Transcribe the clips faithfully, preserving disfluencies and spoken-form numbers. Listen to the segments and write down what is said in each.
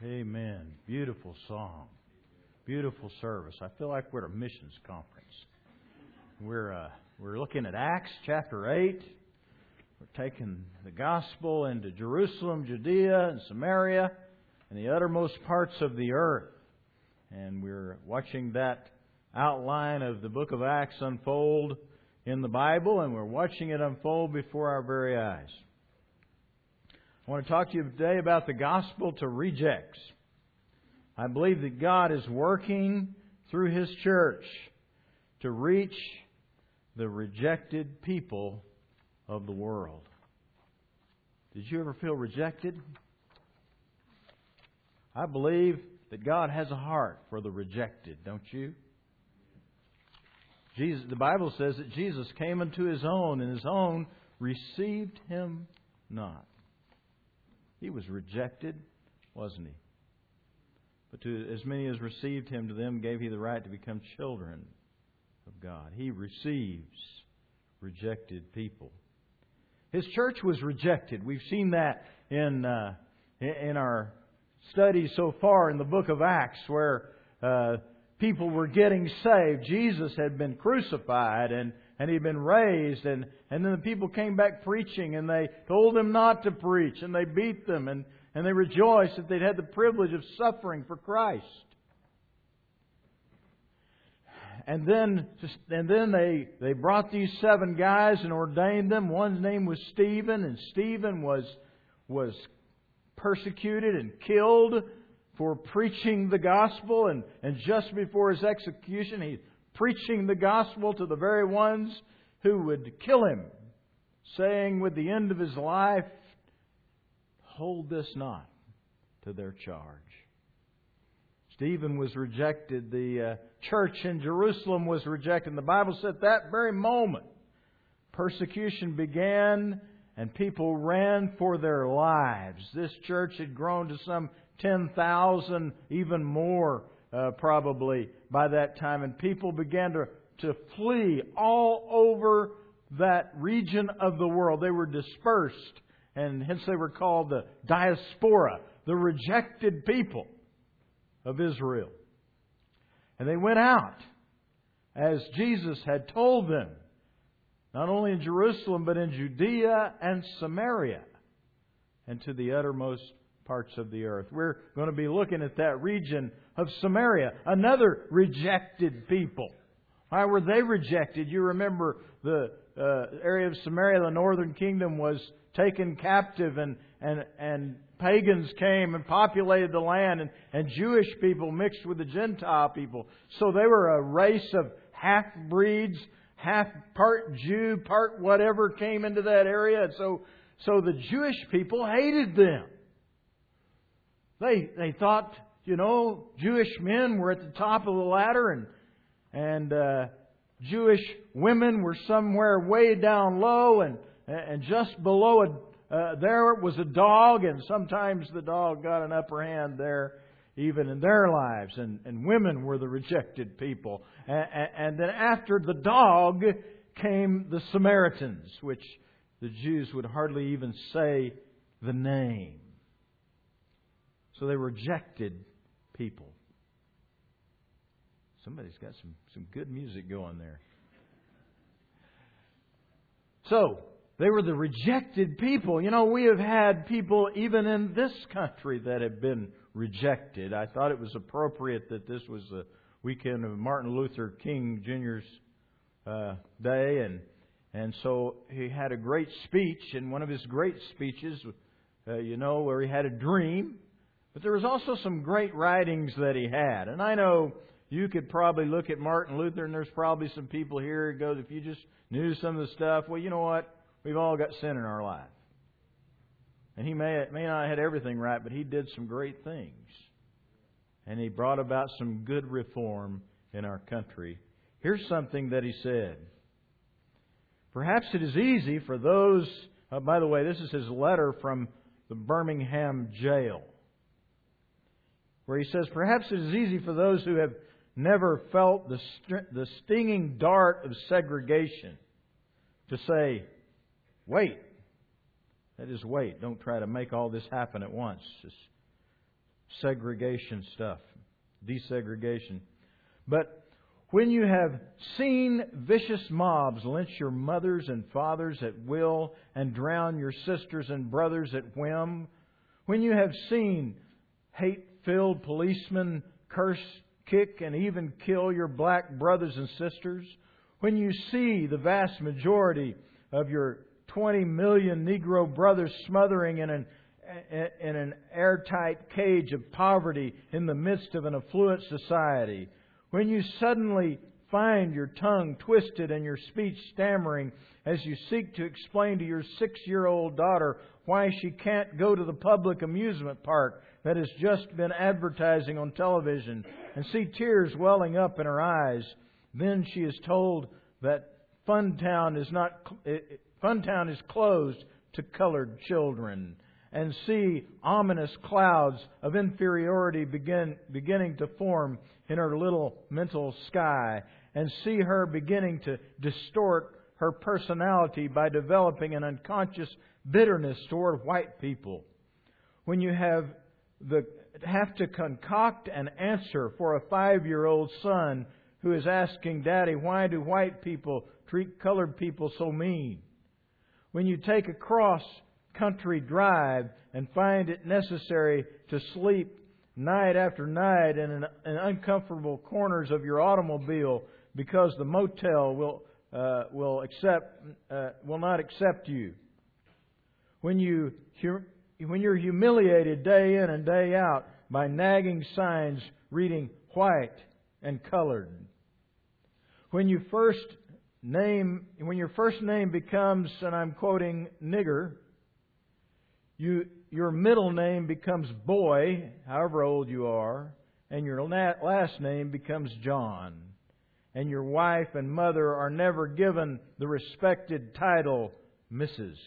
Amen. Beautiful song. Beautiful service. I feel like we're at a missions conference. We're uh, we're looking at Acts chapter eight. We're taking the gospel into Jerusalem, Judea, and Samaria, and the uttermost parts of the earth. And we're watching that outline of the book of Acts unfold in the Bible, and we're watching it unfold before our very eyes. I want to talk to you today about the gospel to rejects. I believe that God is working through His church to reach the rejected people of the world. Did you ever feel rejected? I believe that God has a heart for the rejected, don't you? Jesus, the Bible says that Jesus came unto His own, and His own received Him not. He was rejected, wasn't He? But to as many as received Him, to them gave He the right to become children of God. He receives rejected people. His church was rejected. We've seen that in uh, in our studies so far in the book of Acts, where uh, people were getting saved. Jesus had been crucified and, and He'd been raised. And, and then the people came back preaching, and they told them not to preach. And they beat them. And, and they rejoiced that they'd had the privilege of suffering for Christ. And then, and then they, they brought these seven guys and ordained them. One's name was Stephen. And Stephen was, was persecuted and killed for preaching the gospel. And, and just before his execution, he's preaching the gospel to the very ones who would kill him, saying with the end of his life, "Hold this not to their charge." Stephen was rejected. The uh, church in Jerusalem was rejected. And the Bible said at that very moment, persecution began and people ran for their lives. This church had grown to some ten thousand, even more uh, probably by that time. And people began to, to flee all over that region of the world. They were dispersed, and hence they were called the diaspora, the rejected people of Israel. And they went out as Jesus had told them, not only in Jerusalem, but in Judea and Samaria, and to the uttermost parts of the earth. We're going to be looking at that region of Samaria, another rejected people. Why were they rejected? You remember the uh, area of Samaria, the northern kingdom, was taken captive, and and and pagans came and populated the land, and, and Jewish people mixed with the Gentile people. So they were a race of half-breeds, half part Jew, part whatever came into that area. And so, so the Jewish people hated them. They they thought, you know, Jewish men were at the top of the ladder, and and uh, Jewish women were somewhere way down low, and and just below it, uh, there was a dog, and sometimes the dog got an upper hand there, even in their lives, and and women were the rejected people. And, and then after the dog came the Samaritans, which the Jews would hardly even say the name. So they rejected people. Somebody's got some, some good music going there. So, they were the rejected people. You know, we have had people even in this country that have been rejected. I thought it was appropriate that this was the weekend of Martin Luther King Junior's uh, day. And, and so he had a great speech. And one of his great speeches, uh, you know, where he had a dream. But there was also some great writings that he had. And I know you could probably look at Martin Luther, and there's probably some people here who go, if you just knew some of the stuff, well, you know what? We've all got sin in our life. And he may, may not have had everything right, but he did some great things. And he brought about some good reform in our country. Here's something that he said. Perhaps it is easy for those... Uh, by the way, this is his letter from the Birmingham jail, where he says, perhaps it is easy for those who have never felt the, st- the stinging dart of segregation to say, wait. That is, wait. Don't try to make all this happen at once. Just segregation stuff, desegregation. But when you have seen vicious mobs lynch your mothers and fathers at will and drown your sisters and brothers at whim, when you have seen hate-filled policemen curse, kick, and even kill your black brothers and sisters, when you see the vast majority of your twenty million Negro brothers smothering in an in an airtight cage of poverty in the midst of an affluent society, when you suddenly find your tongue twisted and your speech stammering as you seek to explain to your six-year-old daughter why she can't go to the public amusement park that has just been advertising on television, and see tears welling up in her eyes, then she is told that Funtown is not Funtown is closed to colored children, and see ominous clouds of inferiority begin beginning to form in her little mental sky, and see her beginning to distort her personality by developing an unconscious bitterness toward white people. When you have the have to concoct an answer for a five-year-old son who is asking, "Daddy, why do white people treat colored people so mean?" When you take a cross-country drive and find it necessary to sleep night after night in, an, in uncomfortable corners of your automobile because the motel will uh, will accept uh, will not accept you. When you when you're humiliated day in and day out by nagging signs reading white and colored. When you first name when your first name becomes, and I'm quoting, nigger, you your middle name becomes boy, however old you are, and your last name becomes John. And your wife and mother are never given the respected title Missus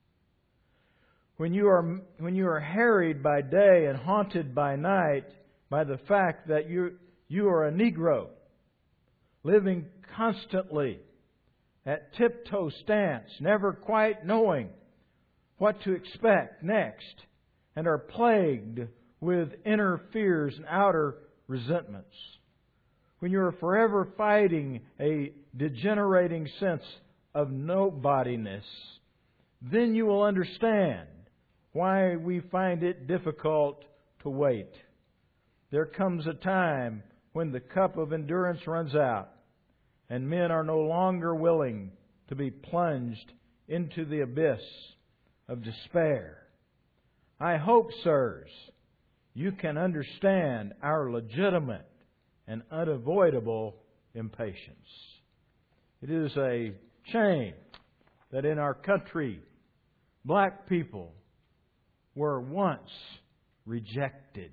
When you are when you are harried by day and haunted by night by the fact that you you are a Negro, living constantly at tiptoe stance, never quite knowing what to expect next, and are plagued with inner fears and outer resentments. When you are forever fighting a degenerating sense of nobodiness, then you will understand why we find it difficult to wait. There comes a time when the cup of endurance runs out, and men are no longer willing to be plunged into the abyss of despair. I hope, sirs, you can understand our legitimate and unavoidable impatience. It is a shame that in our country, black people were once rejected.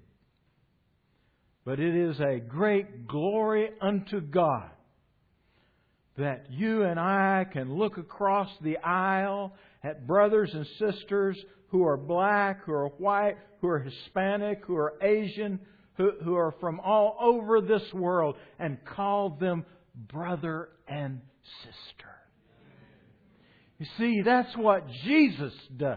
But it is a great glory unto God that you and I can look across the aisle at brothers and sisters who are black, who are white, who are Hispanic, who are Asian, who, who are from all over this world, and call them brother and sister. You see, that's what Jesus does.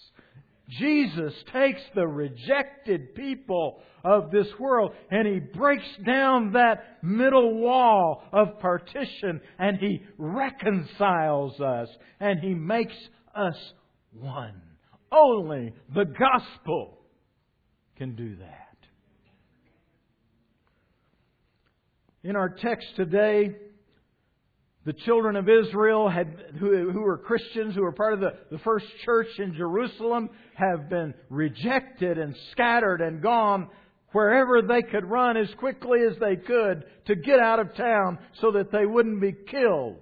Jesus takes the rejected people of this world and He breaks down that middle wall of partition and He reconciles us and He makes us one. Only the gospel can do that. In our text today, the children of Israel had, who, who were Christians, who were part of the, the first church in Jerusalem, have been rejected and scattered and gone wherever they could run as quickly as they could to get out of town so that they wouldn't be killed.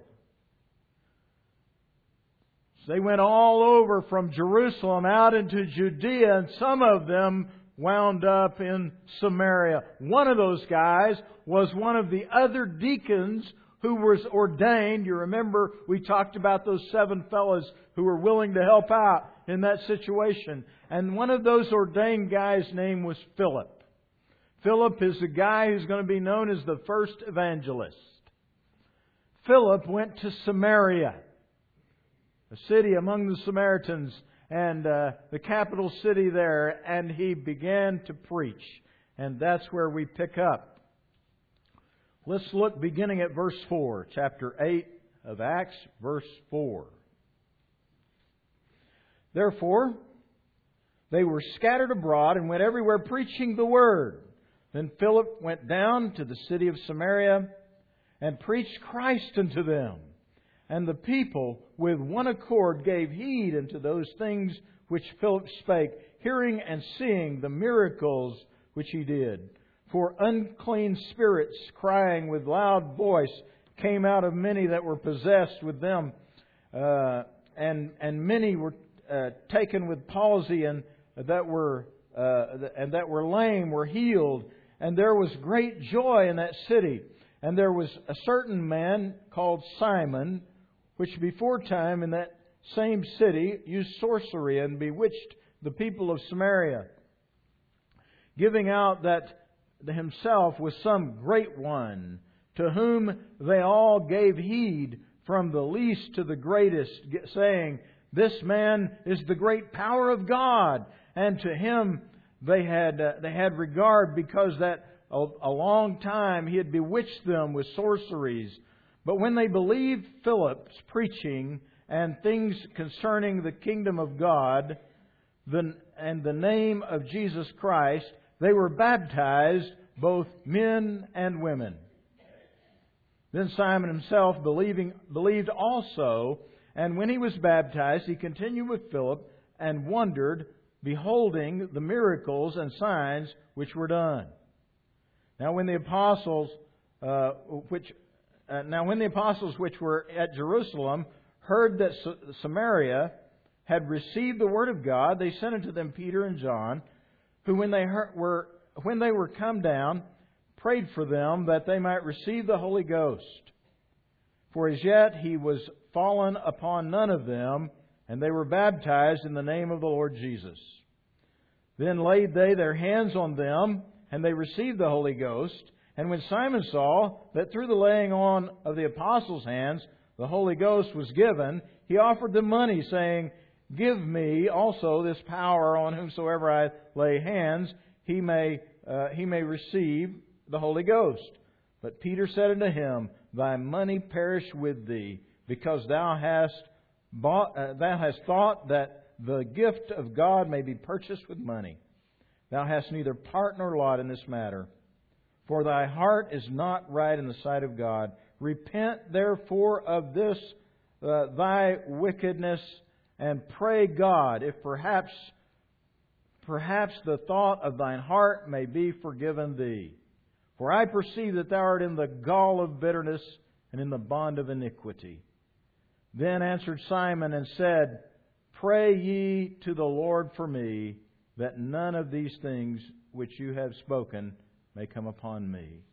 So they went all over from Jerusalem out into Judea, and some of them wound up in Samaria. One of those guys was one of the other deacons who was ordained. You remember we talked about those seven fellows who were willing to help out in that situation. And one of those ordained guys' name was Philip. Philip is the guy who's going to be known as the first evangelist. Philip went to Samaria, a city among the Samaritans, and uh, the capital city there, and he began to preach. And that's where we pick up. Let's look beginning at verse four, chapter eight of Acts, verse four. Therefore, they were scattered abroad and went everywhere preaching the word. Then Philip went down to the city of Samaria and preached Christ unto them. And the people with one accord gave heed unto those things which Philip spake, hearing and seeing the miracles which he did. For unclean spirits, crying with loud voice, came out of many that were possessed with them, uh, and and many were uh, taken with palsy, and that were uh, and that were lame were healed. And there was great joy in that city. And there was a certain man called Simon, which before time in that same city used sorcery and bewitched the people of Samaria, giving out that himself was some great one, to whom they all gave heed from the least to the greatest, saying, This man is the great power of God. And to him they had uh, they had regard, because that a, a long time he had bewitched them with sorceries. But when they believed Philip's preaching and things concerning the kingdom of God the, and the name of Jesus Christ, they were baptized, both men and women. Then Simon himself believing, believed also, and when he was baptized, he continued with Philip and wondered, beholding the miracles and signs which were done. Now when the apostles, uh, which uh, now when the apostles which were at Jerusalem heard that Samaria had received the word of God, they sent unto them Peter and John, who when they heard, were when they were come down, prayed for them that they might receive the Holy Ghost. For as yet he was fallen upon none of them, and they were baptized in the name of the Lord Jesus. Then laid they their hands on them, and they received the Holy Ghost. And when Simon saw that through the laying on of the apostles' hands the Holy Ghost was given, he offered them money, saying, Give me also this power on whomsoever I lay hands, he may uh, he may receive the Holy Ghost. But Peter said unto him, Thy money perish with thee, because thou hast bought, uh, thou hast thought that the gift of God may be purchased with money. Thou hast neither part nor lot in this matter, for thy heart is not right in the sight of God. Repent therefore of this uh, thy wickedness, and pray God, if perhaps perhaps the thought of thine heart may be forgiven thee. For I perceive that thou art in the gall of bitterness and in the bond of iniquity. Then answered Simon and said, Pray ye to the Lord for me, that none of these things which you have spoken may come upon me.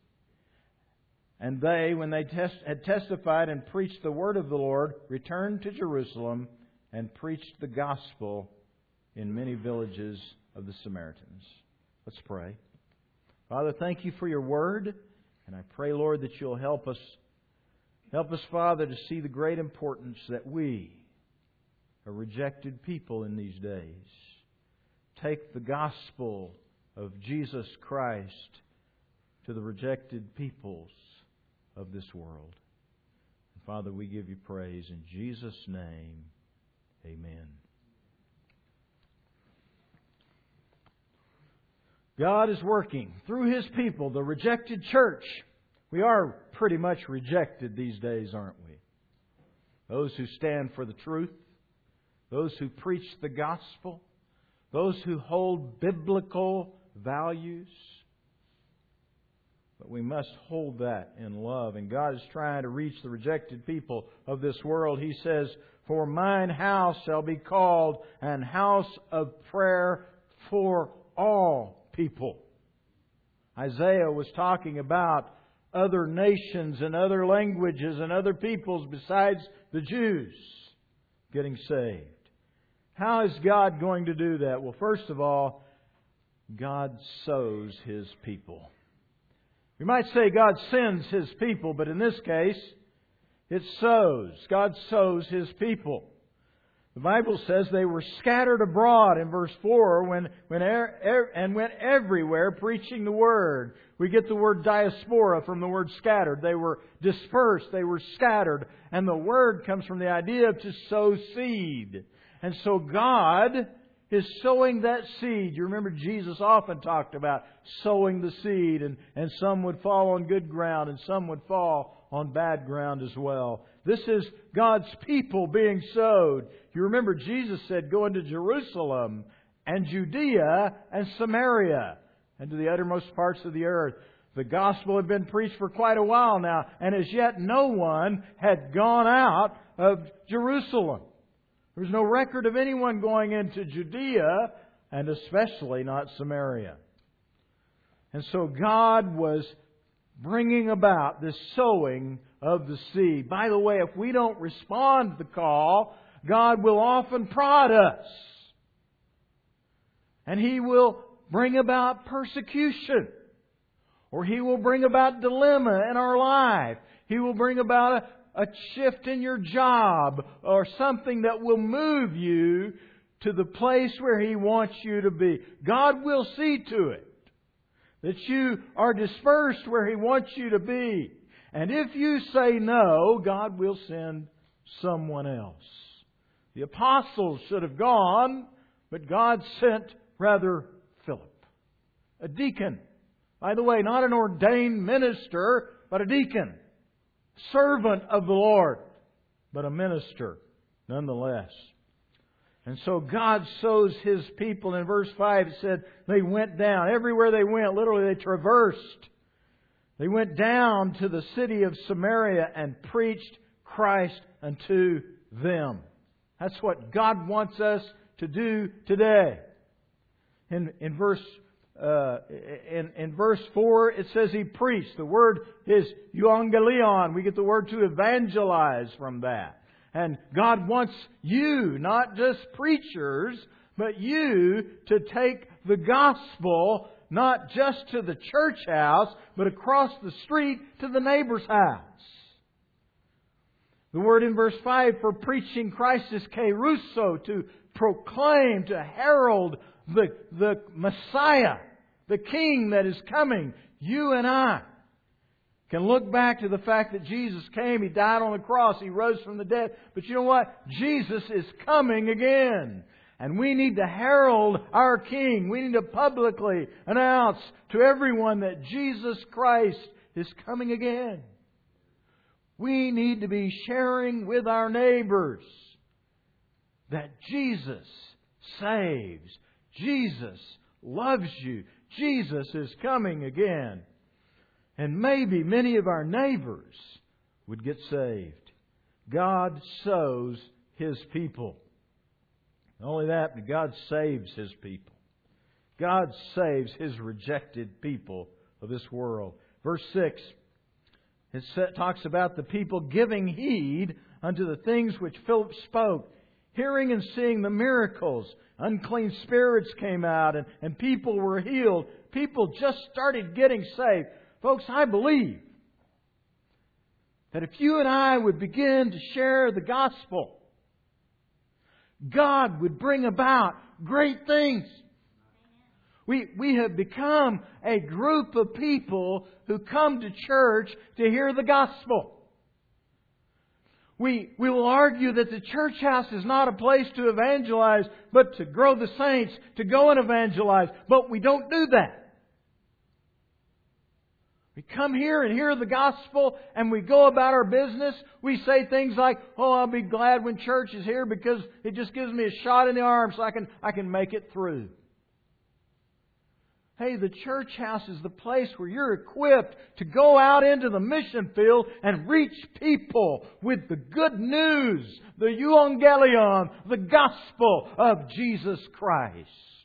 And they, when they test, had testified and preached the word of the Lord, returned to Jerusalem and preached the gospel in many villages of the Samaritans. Let's pray. Father, thank you for your word, and I pray, Lord, that you'll help us, help us, Father, to see the great importance that we, a rejected people in these days, take the gospel of Jesus Christ to the rejected peoples of this world. And Father, we give you praise in Jesus' name. Amen. God is working through His people, the rejected church. We are pretty much rejected these days, aren't we? Those who stand for the truth, those who preach the gospel, those who hold biblical values. But we must hold that in love. And God is trying to reach the rejected people of this world. He says, For mine house shall be called an house of prayer for all people. Isaiah was talking about other nations and other languages and other peoples besides the Jews getting saved. How is God going to do that? Well, first of all, God sows His people. You might say God sends His people, but in this case, it sows. God sows His people. The Bible says they were scattered abroad in verse four when, when er, er, and went everywhere preaching the Word. We get the word diaspora from the word scattered. They were dispersed. They were scattered. And the word comes from the idea of to sow seed. And so God is sowing that seed. You remember Jesus often talked about sowing the seed, and, and some would fall on good ground and some would fall on bad ground as well. This is God's people being sowed. You remember Jesus said, go into Jerusalem and Judea and Samaria and to the uttermost parts of the earth. The gospel had been preached for quite a while now, and as yet no one had gone out of Jerusalem. There was no record of anyone going into Judea, and especially not Samaria. And so God was bringing about this sowing of the seed. By the way, if we don't respond to the call, God will often prod us. And He will bring about persecution. Or He will bring about dilemma in our life. He will bring about a, a shift in your job or something that will move you to the place where He wants you to be. God will see to it that you are dispersed where He wants you to be. And if you say no, God will send someone else. The apostles should have gone, but God sent rather Philip, a deacon. By the way, not an ordained minister, but a deacon. Servant of the Lord, but a minister nonetheless. And so God sows His people. In verse five it said they went down. Everywhere they went, literally they traversed. They went down to the city of Samaria and preached Christ unto them. That's what God wants us to do today. In, in verse Uh, in, in verse four, it says He preached. The word is euangelion. We get the word to evangelize from that. And God wants you, not just preachers, but you to take the gospel not just to the church house, but across the street to the neighbor's house. The word in verse five for preaching Christ is kerusso, to proclaim, to herald the, the Messiah, the King that is coming. You and I can look back to the fact that Jesus came, He died on the cross, He rose from the dead. But you know what? Jesus is coming again. And we need to herald our King. We need to publicly announce to everyone that Jesus Christ is coming again. We need to be sharing with our neighbors that Jesus saves. Jesus loves you. Jesus is coming again. And maybe many of our neighbors would get saved. God sows His people. Not only that, but God saves His people. God saves His rejected people of this world. Verse six, it talks about the people giving heed unto the things which Philip spoke, hearing and seeing the miracles. Unclean spirits came out and, and people were healed. People just started getting saved. Folks, I believe that if you and I would begin to share the gospel, God would bring about great things. We, we have become a group of people who come to church to hear the gospel. We, we will argue that the church house is not a place to evangelize, but to grow the saints, to go and evangelize. But we don't do that. We come here and hear the gospel and we go about our business. We say things like, oh, I'll be glad when church is here because it just gives me a shot in the arm so I can, I can make it through. Hey, the church house is the place where you're equipped to go out into the mission field and reach people with the good news, the euangelion, the gospel of Jesus Christ.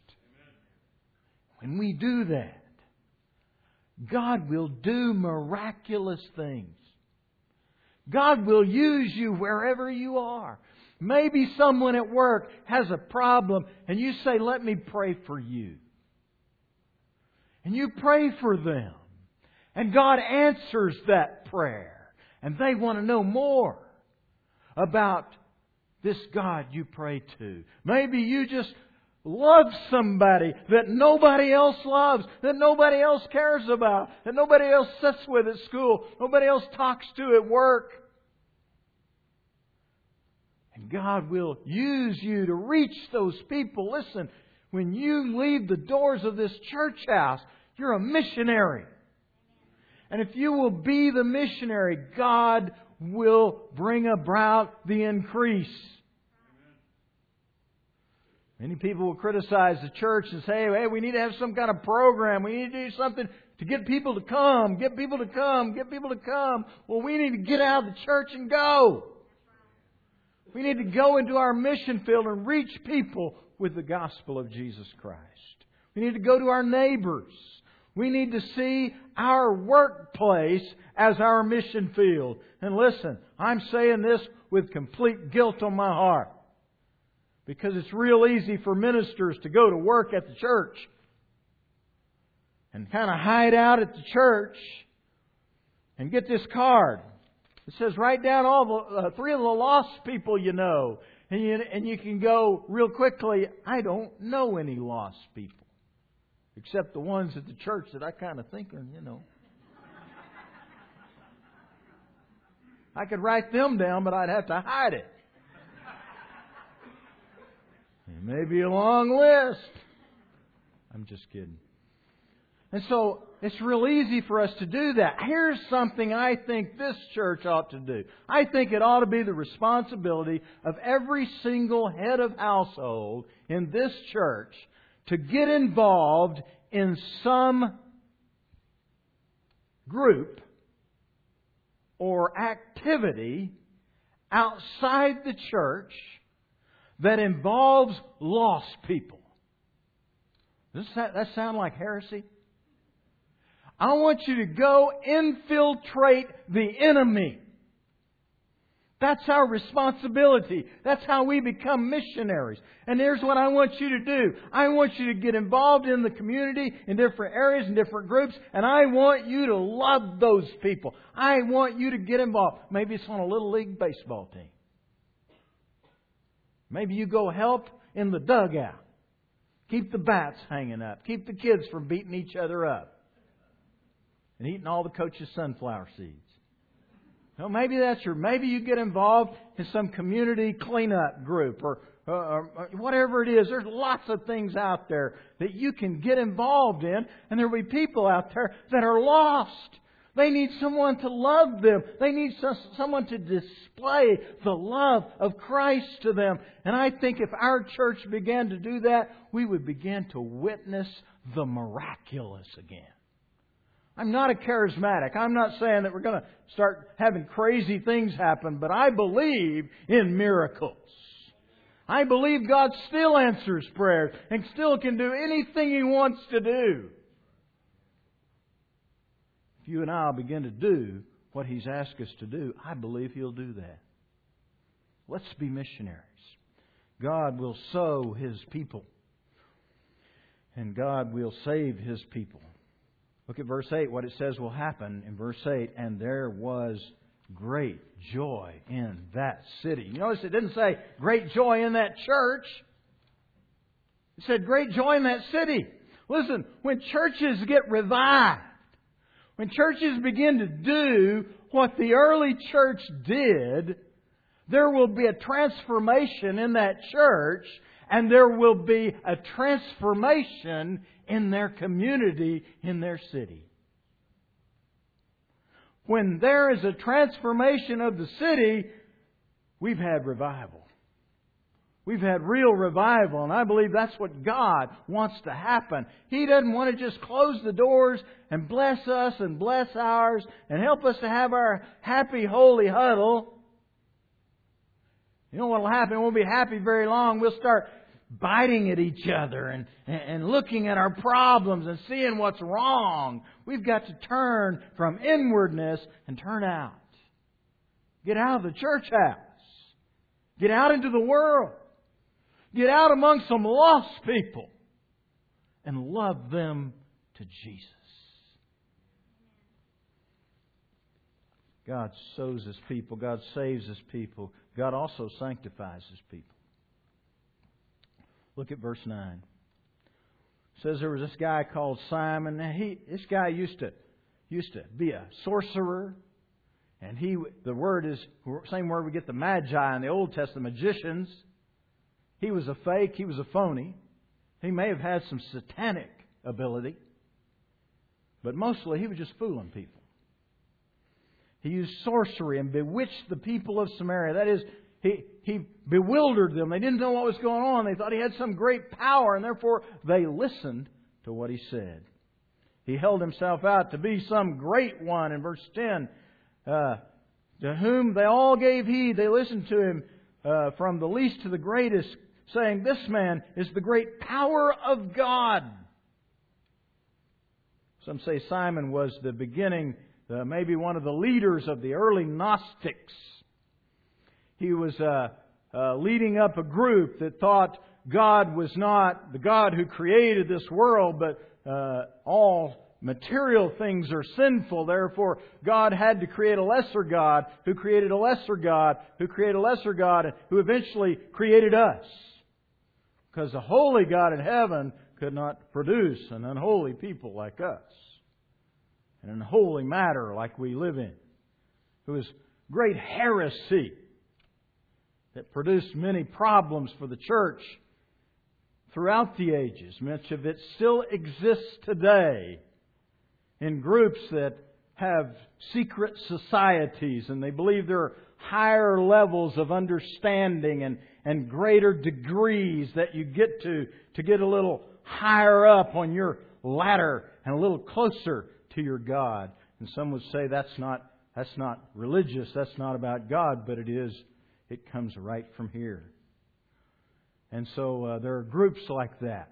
When we do that, God will do miraculous things. God will use you wherever you are. Maybe someone at work has a problem and you say, let me pray for you. And you pray for them. And God answers that prayer. And they want to know more about this God you pray to. Maybe you just love somebody that nobody else loves, that nobody else cares about, that nobody else sits with at school, nobody else talks to at work. And God will use you to reach those people. Listen, when you leave the doors of this church house, you're a missionary. And if you will be the missionary, God will bring about the increase. Many people will criticize the church and say, hey, we need to have some kind of program. We need to do something to get people to come, get people to come, get people to come. Well, we need to get out of the church and go. We need to go into our mission field and reach people with the gospel of Jesus Christ. We need to go to our neighbors. We need to see our workplace as our mission field. And listen, I'm saying this with complete guilt on my heart. Because it's real easy for ministers to go to work at the church and kind of hide out at the church and get this card. It says, write down all the uh, three of the lost people you know. And you, and you can go real quickly, I don't know any lost people. Except the ones at the church that I kind of think are, you know. I could write them down, but I'd have to hide it. It may be a long list. I'm just kidding. And so, it's real easy for us to do that. Here's something I think this church ought to do. I think it ought to be the responsibility of every single head of household in this church to get involved in some group or activity outside the church that involves lost people. Does that, that sound like heresy? I want you to go infiltrate the enemy. That's our responsibility. That's how we become missionaries. And here's what I want you to do. I want you to get involved in the community in different areas and different groups. And I want you to love those people. I want you to get involved. Maybe it's on a little league baseball team. Maybe you go help in the dugout. Keep the bats hanging up. Keep the kids from beating each other up. And eating all the coach's sunflower seeds. Well, maybe that's your. Maybe you get involved in some community cleanup group or, uh, or whatever it is. There's lots of things out there that you can get involved in. And there will be people out there that are lost. They need someone to love them. They need someone to display the love of Christ to them. And I think if our church began to do that, we would begin to witness the miraculous again. I'm not a charismatic. I'm not saying that we're going to start having crazy things happen, but I believe in miracles. I believe God still answers prayers and still can do anything He wants to do. If you and I begin to do what He's asked us to do, I believe He'll do that. Let's be missionaries. God will sow His people. And God will save His people. Look at verse eight, what it says will happen in verse eight. And there was great joy in that city. You notice it didn't say great joy in that church. It said great joy in that city. Listen, when churches get revived, when churches begin to do what the early church did, there will be a transformation in that church, and there will be a transformation in their community, in their city. When there is a transformation of the city, we've had revival. We've had real revival, and I believe that's what God wants to happen. He doesn't want to just close the doors and bless us and bless ours and help us to have our happy, holy huddle. You know what will happen? We'll be happy very long. We'll start biting at each other and, and looking at our problems and seeing what's wrong. We've got to turn from inwardness and turn out. Get out of the church house. Get out into the world. Get out among some lost people and love them to Jesus. God sows His people. God saves His people. God also sanctifies His people. Look at verse nine. It says there was this guy called Simon. Now he, this guy used to used to be a sorcerer, and he the word is same word we get the magi in the Old Testament, magicians. He was a fake. He was a phony. He may have had some satanic ability, but mostly he was just fooling people. He used sorcery and bewitched the people of Samaria. That is, he, he bewildered them. They didn't know what was going on. They thought he had some great power, and therefore they listened to what he said. He held himself out to be some great one. In verse ten, uh, to whom they all gave heed. They listened to him uh, from the least to the greatest, saying, "This man is the great power of God." Some say Simon was the beginning, uh, maybe one of the leaders of the early Gnostics. He was uh, uh, leading up a group that thought God was not the God who created this world, but uh, all material things are sinful. Therefore, God had to create a lesser God, who created a lesser God, who created a lesser God, who eventually created us. Because the holy God in heaven could not produce an unholy people like us, an unholy matter like we live in. It was great heresy that produced many problems for the church throughout the ages. Much of it still exists today in groups that have secret societies, and they believe there are higher levels of understanding and, and greater degrees that you get to to get a little higher up on your ladder and a little closer to your God. And some would say that's not that's not religious, that's not about God, but it is. It comes right from here. And so uh, there are groups like that.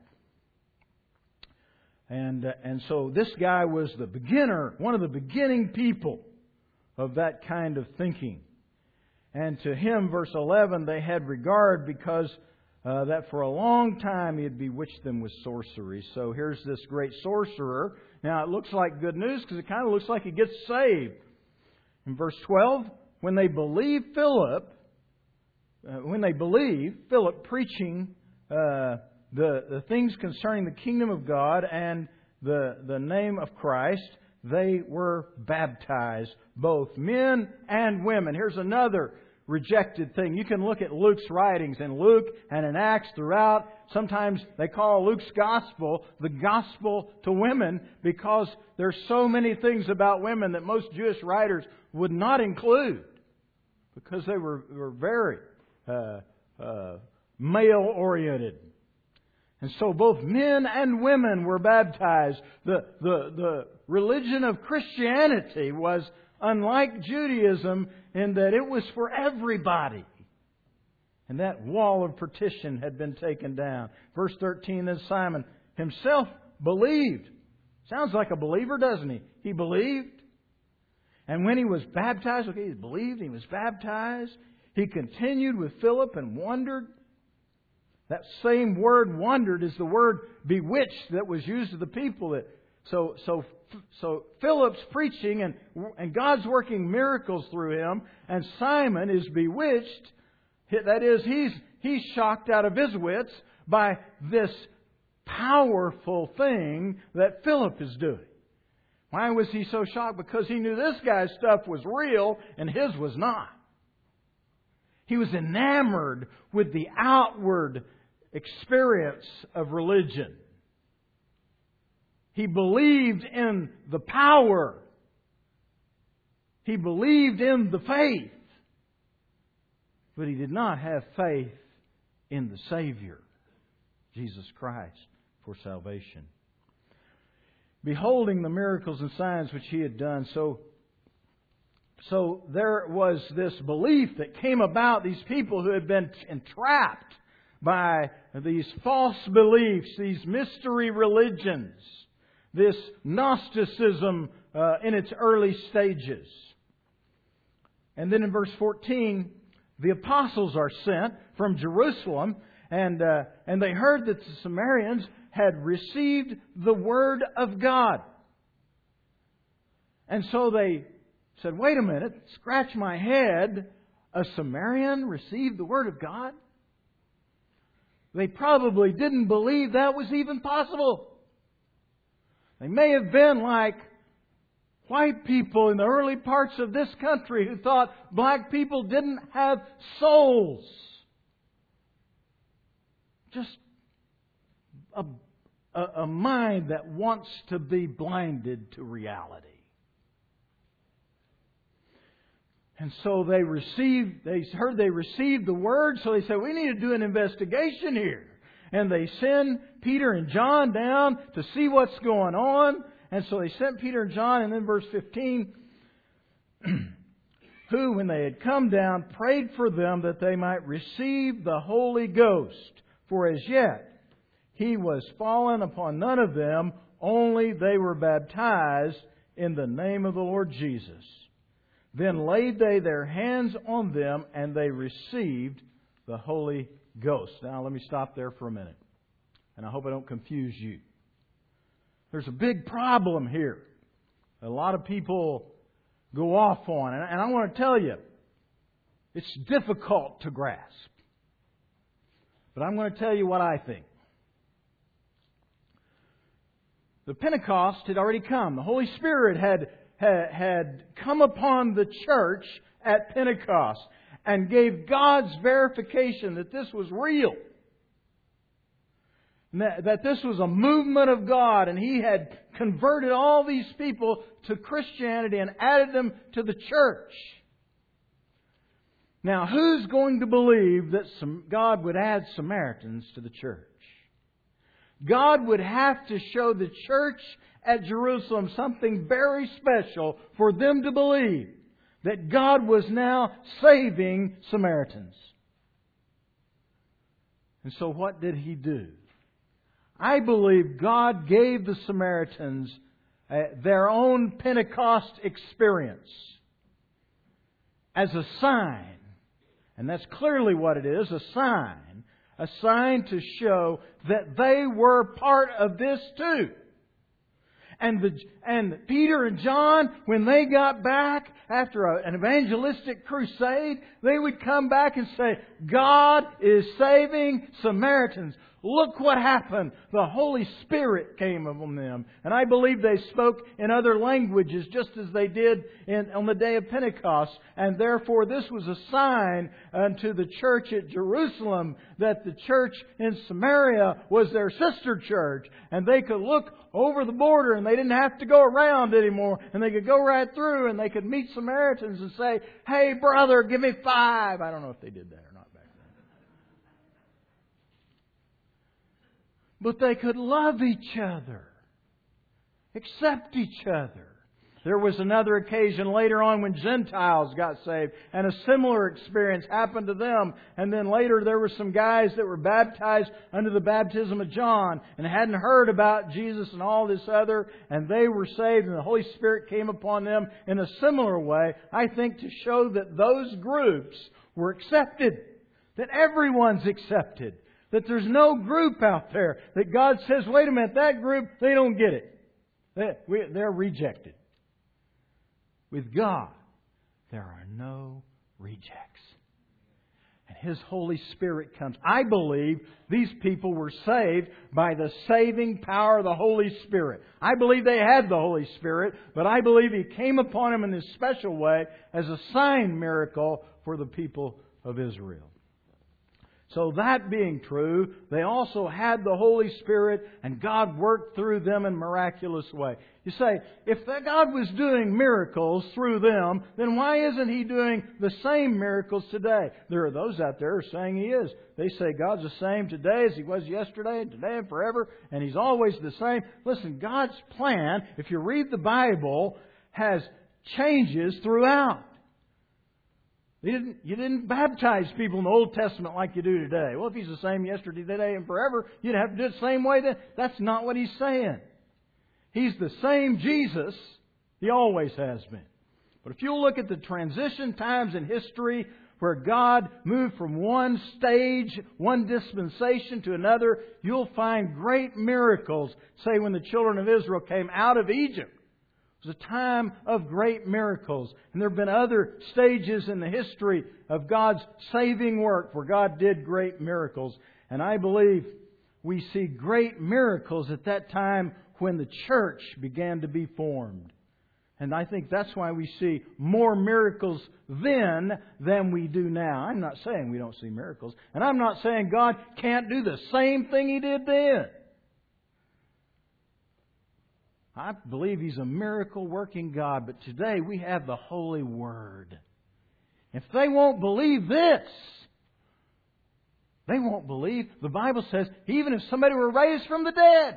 And uh, and so this guy was the beginner, one of the beginning people of that kind of thinking. And to him, verse eleven, they had regard because uh, that for a long time he had bewitched them with sorcery. So here's this great sorcerer. Now it looks like good news because it kind of looks like he gets saved. In verse twelve, when they believed Philip, uh, when they believed Philip preaching uh, the the things concerning the kingdom of God and the the name of Christ, they were baptized, both men and women. Here's another rejected thing. You can look at Luke's writings in Luke and in Acts throughout. Sometimes they call Luke's gospel the gospel to women because there's so many things about women that most Jewish writers would not include because they were, were very uh, uh, male-oriented. And so both men and women were baptized. The, the, the religion of Christianity was unlike Judaism in that it was for everybody. And that wall of partition had been taken down. Verse thirteen, then Simon himself believed. Sounds like a believer, doesn't he? He believed. And when he was baptized, okay, he believed, he was baptized. He continued with Philip and wondered. That same word wondered is the word bewitched that was used to the people. That so so so Philip's preaching and and God's working miracles through him, and Simon is bewitched. That is, he's he's shocked out of his wits by this powerful thing that Philip is doing. Why was he so shocked? Because he knew this guy's stuff was real and his was not. He was enamored with the outward experience of religion. He believed in the power. He believed in the faith. But he did not have faith in the Savior, Jesus Christ, for salvation. Beholding the miracles and signs which he had done, so So there was this belief that came about, these people who had been entrapped by these false beliefs, these mystery religions, this Gnosticism uh, in its early stages. And then in verse fourteen, the apostles are sent from Jerusalem, and uh, and they heard that the Samaritans had received the Word of God. And so they said, wait a minute, scratch my head. a Samaritan receive the Word of God? They probably didn't believe that was even possible. They may have been like white people in the early parts of this country who thought black people didn't have souls. Just a, a, a mind that wants to be blinded to reality. And so they received, they heard they received the Word, so they said, we need to do an investigation here. And they send Peter and John down to see what's going on. And so they sent Peter and John, and then verse fifteen, who, when they had come down, prayed for them that they might receive the Holy Ghost. For as yet He was fallen upon none of them, only they were baptized in the name of the Lord Jesus. Then laid they their hands on them, and they received the Holy Ghost. Now let me stop there for a minute. And I hope I don't confuse you. There's a big problem here that a lot of people go off on. And I want to tell you, it's difficult to grasp. But I'm going to tell you what I think. The Pentecost had already come. The Holy Spirit had had come upon the church at Pentecost and gave God's verification that this was real. That this was a movement of God, and He had converted all these people to Christianity and added them to the church. Now, who's going to believe that some, God would add Samaritans to the church? God would have to show the church at Jerusalem something very special for them to believe that God was now saving Samaritans. And so what did He do? I believe God gave the Samaritans uh, their own Pentecost experience as a sign. And that's clearly what it is, a sign. A sign to show that they were part of this too. And the and Peter and John, when they got back after a, an evangelistic crusade, they would come back and say, God is saving Samaritans. Look what happened. The Holy Spirit came upon them. And I believe they spoke in other languages just as they did in, on the day of Pentecost. And therefore this was a sign unto the church at Jerusalem that the church in Samaria was their sister church. And they could look over the border and they didn't have to go around anymore. And they could go right through and they could meet Samaritans and say, hey brother, give me five. I don't know if they did that or not back then. But they could love each other. Accept each other. There was another occasion later on when Gentiles got saved. And a similar experience happened to them. And then later there were some guys that were baptized under the baptism of John. And hadn't heard about Jesus and all this other. And they were saved and the Holy Spirit came upon them in a similar way. I think to show that those groups were accepted. That everyone's accepted. That there's no group out there that God says, wait a minute, that group, they don't get it. They, we, they're rejected. With God, there are no rejects. And His Holy Spirit comes. I believe these people were saved by the saving power of the Holy Spirit. I believe they had the Holy Spirit, but I believe He came upon them in this special way as a sign miracle for the people of Israel. So that being true, they also had the Holy Spirit and God worked through them in a miraculous way. You say, if God was doing miracles through them, then why isn't He doing the same miracles today? There are those out there who are saying He is. They say God's the same today as He was yesterday and today and forever, and He's always the same. Listen, God's plan, if you read the Bible, has changes throughout. You didn't, you didn't baptize people in the Old Testament like you do today. Well, if He's the same yesterday, today, and forever, you'd have to do it the same way then. That's not what He's saying. He's the same Jesus. He always has been. But if you look at the transition times in history where God moved from one stage, one dispensation to another, you'll find great miracles. Say when the children of Israel came out of Egypt. It was a time of great miracles. And there have been other stages in the history of God's saving work where God did great miracles. And I believe we see great miracles at that time when the church began to be formed. And I think that's why we see more miracles then than we do now. I'm not saying we don't see miracles. And I'm not saying God can't do the same thing He did then. I believe He's a miracle working God. But today we have the Holy Word. If they won't believe this, they won't believe. The Bible says even if somebody were raised from the dead.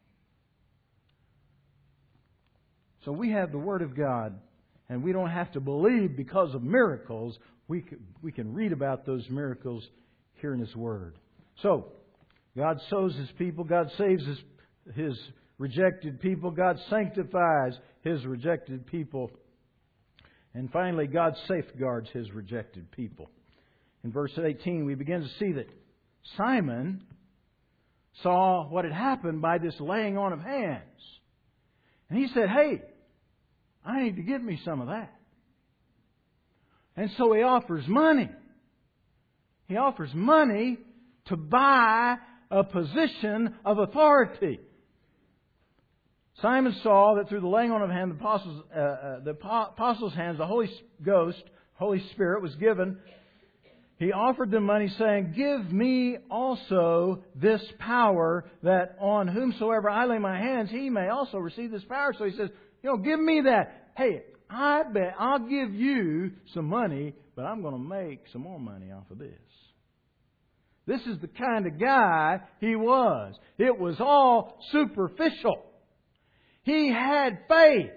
So we have the Word of God, and we don't have to believe because of miracles. We can, we can read about those miracles here in His Word. So, God sows His people. God saves His, His rejected people. God sanctifies His rejected people. And finally, God safeguards His rejected people. In verse eighteen, we begin to see that Simon saw what had happened by this laying on of hands. And he said, hey, I need to get me some of that. And so he offers money. He offers money to buy a position of authority. Simon saw that through the laying on of hands, the apostles, uh, uh, the apostles' hands, the Holy Ghost, Holy Spirit was given. He offered them money saying, give me also this power that on whomsoever I lay my hands, he may also receive this power. So he says, you know, give me that. Hey, I bet I'll give you some money, but I'm going to make some more money off of this. This is the kind of guy he was. It was all superficial. He had faith.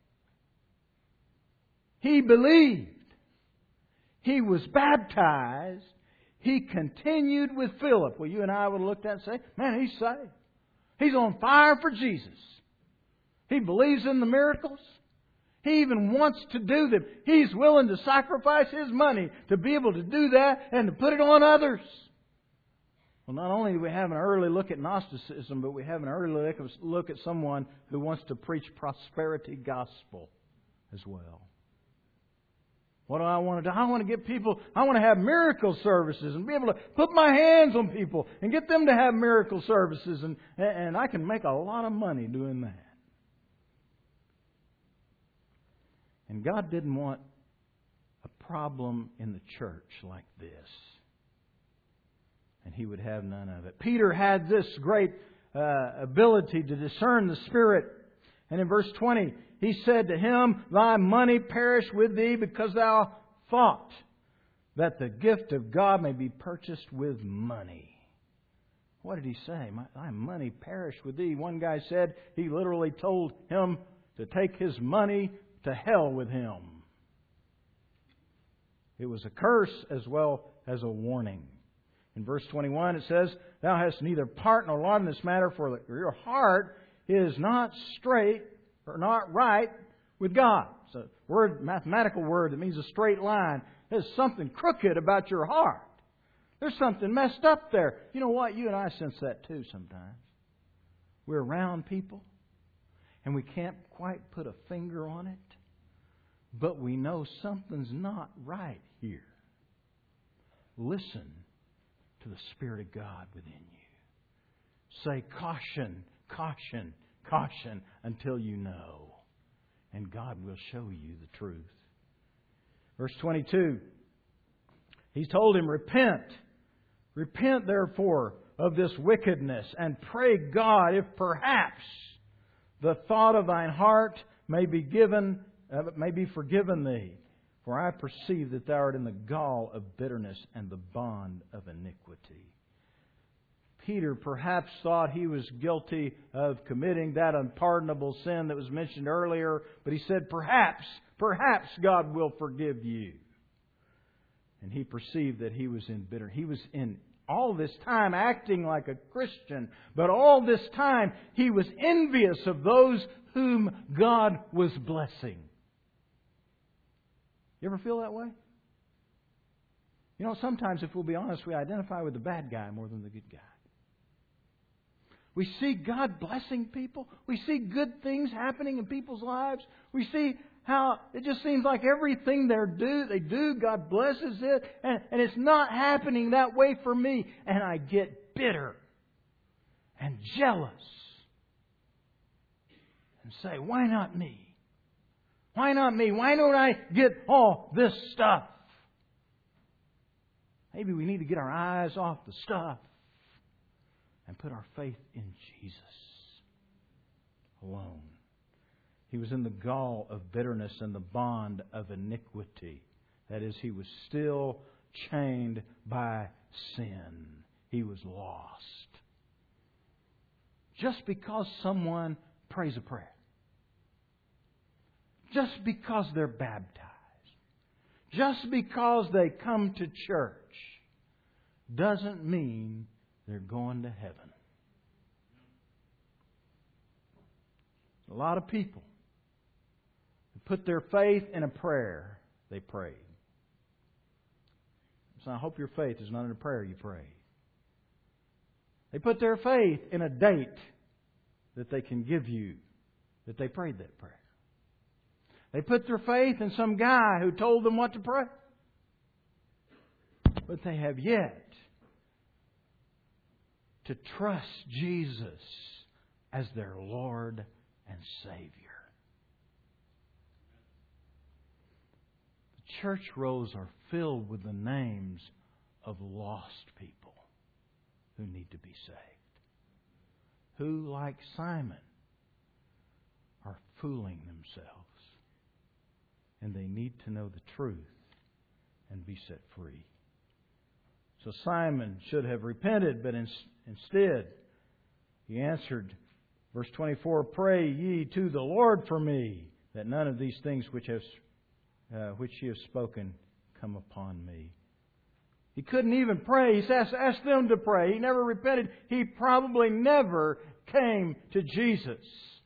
He believed. He was baptized. He continued with Philip. Well, you and I would have looked at it and say, man, he's saved. He's on fire for Jesus. He believes in the miracles. He even wants to do them. He's willing to sacrifice his money to be able to do that and to put it on others. Well, not only do we have an early look at Gnosticism, but we have an early look at someone who wants to preach prosperity gospel as well. What do I want to do? I want to get people, I want to have miracle services and be able to put my hands on people and get them to have miracle services. And, and I can make a lot of money doing that. And God didn't want a problem in the church like this. And He would have none of it. Peter had this great uh, ability to discern the Spirit. And in verse twenty, he said to him, thy money perish with thee because thou thought that the gift of God may be purchased with money. What did he say? My, thy money perish with thee. One guy said he literally told him to take his money to hell with him. It was a curse as well as a warning. In verse twenty-one it says, thou hast neither part nor lot in this matter, for your heart is not straight or not right with God. It's a word, mathematical word that means a straight line. There's something crooked about your heart. There's something messed up there. You know what? You and I sense that too sometimes. We're around people and we can't quite put a finger on it, but we know something's not right here. Listen to the Spirit of God within you. Say, caution, caution, caution until you know. And God will show you the truth. Verse twenty-two. He told him, repent. Repent therefore of this wickedness and pray God if perhaps the thought of thine heart may be given, uh, may be forgiven thee. For I perceive that thou art in the gall of bitterness and the bond of iniquity. Peter perhaps thought he was guilty of committing that unpardonable sin that was mentioned earlier, but he said, perhaps, perhaps God will forgive you. And he perceived that he was in bitter. He was in all this time acting like a Christian, but all this time he was envious of those whom God was blessing. You ever feel that way? You know, sometimes if we'll be honest, we identify with the bad guy more than the good guy. We see God blessing people. We see good things happening in people's lives. We see how it just seems like everything they do, they do, God blesses it. And, and it's not happening that way for me. And I get bitter and jealous. And say, why not me? Why not me? Why don't I get all this stuff? Maybe we need to get our eyes off the stuff and put our faith in Jesus alone. He was in the gall of bitterness and the bond of iniquity. That is, he was still chained by sin. He was lost. Just because someone prays a prayer. Just because they're baptized. Just because they come to church doesn't mean they're going to heaven. A lot of people put their faith in a prayer they prayed. So I hope your faith is not in a prayer you prayed. They put their faith in a date that they can give you that they prayed that prayer. They put their faith in some guy who told them what to pray. But they have yet to trust Jesus as their Lord and Savior. The church rolls are filled with the names of lost people who need to be saved. Who, like Simon, are fooling themselves. And they need to know the truth and be set free. So Simon should have repented, but in, instead he answered, verse twenty-four, pray ye to the Lord for me, that none of these things which have uh, which ye have spoken come upon me. He couldn't even pray. He asked, asked them to pray. He never repented. He probably never came to Jesus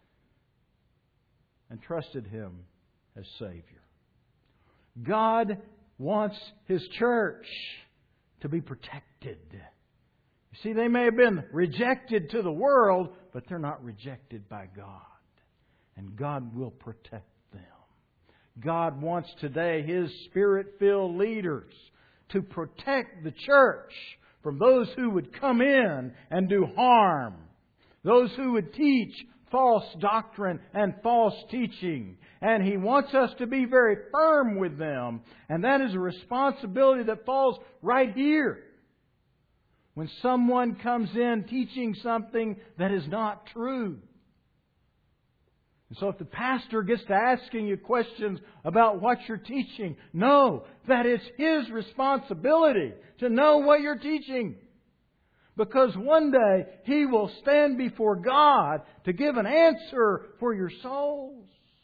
and trusted Him as Savior. God wants His church to be protected. You see, they may have been rejected to the world, but they're not rejected by God. And God will protect them. God wants today His Spirit-filled leaders to protect the church from those who would come in and do harm. Those who would teach false doctrine and false teaching. And He wants us to be very firm with them. And that is a responsibility that falls right here. When someone comes in teaching something that is not true. And so if the pastor gets to asking you questions about what you're teaching, know that it's his responsibility to know what you're teaching. Because one day he will stand before God to give an answer for your souls.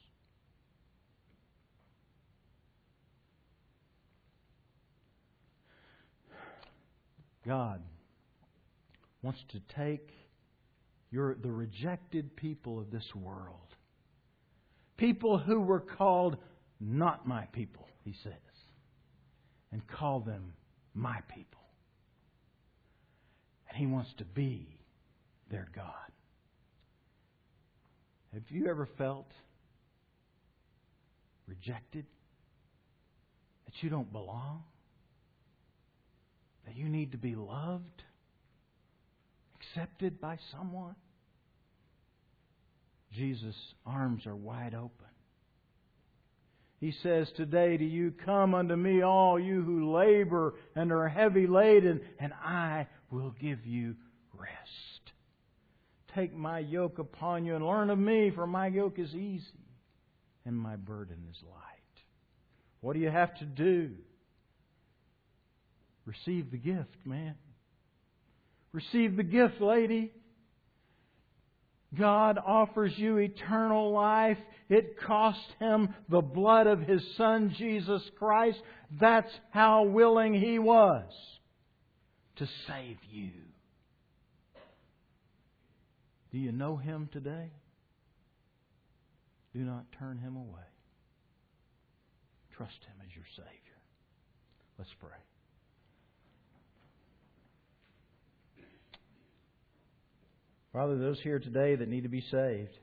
God wants to take your, the rejected people of this world. People who were called not my people, He says. And call them my people. And He wants to be their God. Have you ever felt rejected? That you don't belong? That you need to be loved? Accepted by someone? Jesus' arms are wide open. He says, today do you come unto me, all you who labor and are heavy laden, and I will give you rest. Take my yoke upon you and learn of me, for my yoke is easy and my burden is light. What do you have to do? Receive the gift, man. Receive the gift, lady. God offers you eternal life. It cost Him the blood of His Son, Jesus Christ. That's how willing He was to save you. Do you know Him today? Do not turn Him away. Trust Him as your Savior. Let's pray. Father, those here today that need to be saved,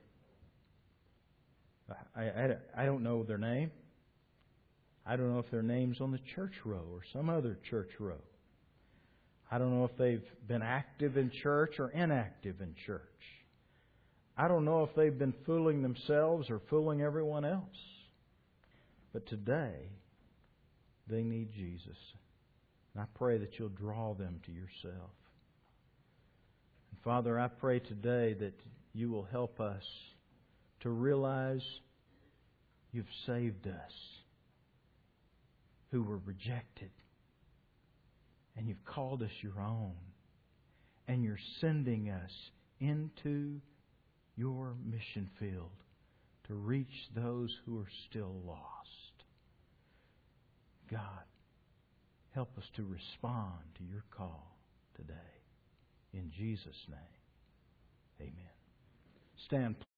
I, I, I don't know their name. I don't know if their name's on the church row or some other church row. I don't know if they've been active in church or inactive in church. I don't know if they've been fooling themselves or fooling everyone else. But today, they need Jesus. And I pray that you'll draw them to yourself. And Father, I pray today that you will help us to realize you've saved us who were rejected. And you've called us your own. And you're sending us into your mission field to reach those who are still lost. God, help us to respond to your call today. In Jesus' name, amen. Stand.